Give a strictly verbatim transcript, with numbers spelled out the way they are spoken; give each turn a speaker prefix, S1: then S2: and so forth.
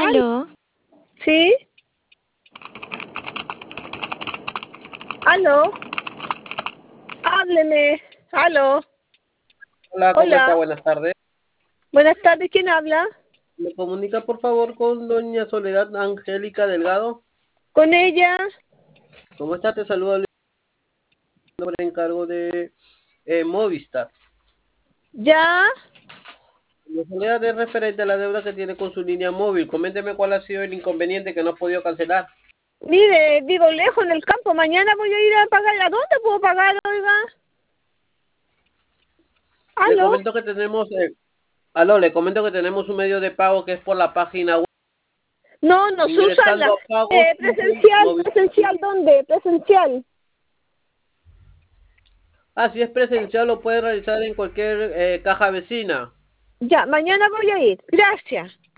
S1: Al-
S2: Aló,
S1: ¿Sí? ¿Aló? Hábleme. ¿Aló?
S3: Hola, ¿cómo está?
S1: Hola.
S3: Buenas tardes.
S1: Buenas tardes, ¿quién habla?
S3: ¿Me comunica por favor con doña Soledad Angélica Delgado?
S1: ¿Con ella?
S3: ¿Cómo está? Te saludo al nombre encargo de eh, Movistar.
S1: ¿Ya?
S3: Doña Soledad es referente a la deuda que tiene con su línea móvil. Coménteme cuál ha sido el inconveniente que no ha podido cancelar.
S1: Mire, vivo lejos en el campo. Mañana voy a ir a pagar. ¿A dónde puedo pagar, oiga?
S3: Le
S1: ¿Aló?
S3: comento que tenemos, eh, aló, le comento que tenemos un medio de pago que es por la página web.
S1: No, no se usa la...
S3: Ingresando a pagos.
S1: Eh, presencial,
S3: Movistar.
S1: presencial, ¿dónde? Presencial.
S3: Ah, si es presencial lo puede realizar en cualquier eh, caja vecina.
S1: Ya, mañana voy a ir. Gracias.